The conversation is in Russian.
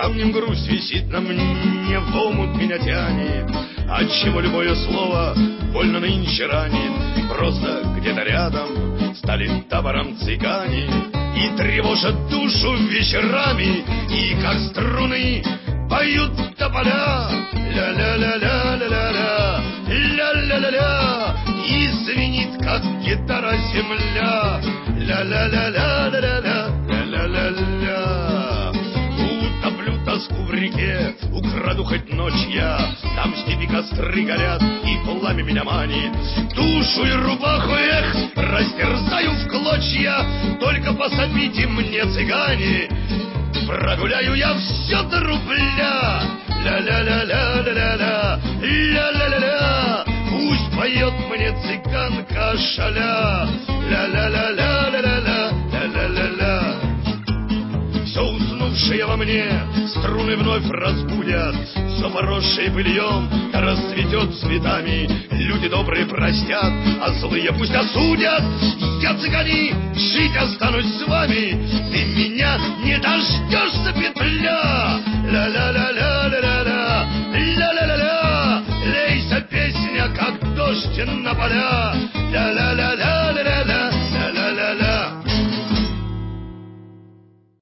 Камнем грусть висит на мне, в омут меня тянет, отчего любое слово больно нынче ранит. Просто где-то рядом стали табором цыгане и тревожат душу вечерами, и как струны поют тополя. Ля-ля-ля-ля-ля-ля-ля, ля-ля-ля-ля, и звенит, как гитара, земля. Ля-ля-ля-ля-ля-ля, ля-ля-ля-ля. Утоплю тоску в реке, украду хоть ночь я, там в степи костры горят, и пламя меня манит. Душу и рубаху, эх, растерзаю в клочья, только пособите мне, цыгане, прогуляю я все до рубля. Ля-ля-ля-ля-ля-ля-ля, ля-ля-ля-ля, пусть поет мне цыганка шаля. Ля-ля-ля-ля-ля-ля-ля, ля-ля-ля-ля. Все уснувшее во мне струны вновь разбудят, все поросшее пыльем да расцветет цветами. Люди добрые простят, а злые пусть осудят. Я, цыгане, жить останусь с вами, ты меня не дождешься, петля. Ля-ля-ля-ля-ля-ля-ля, ля-ля-ля-ля, лейся, песня, как дождь на поля. Ля-ля-ля.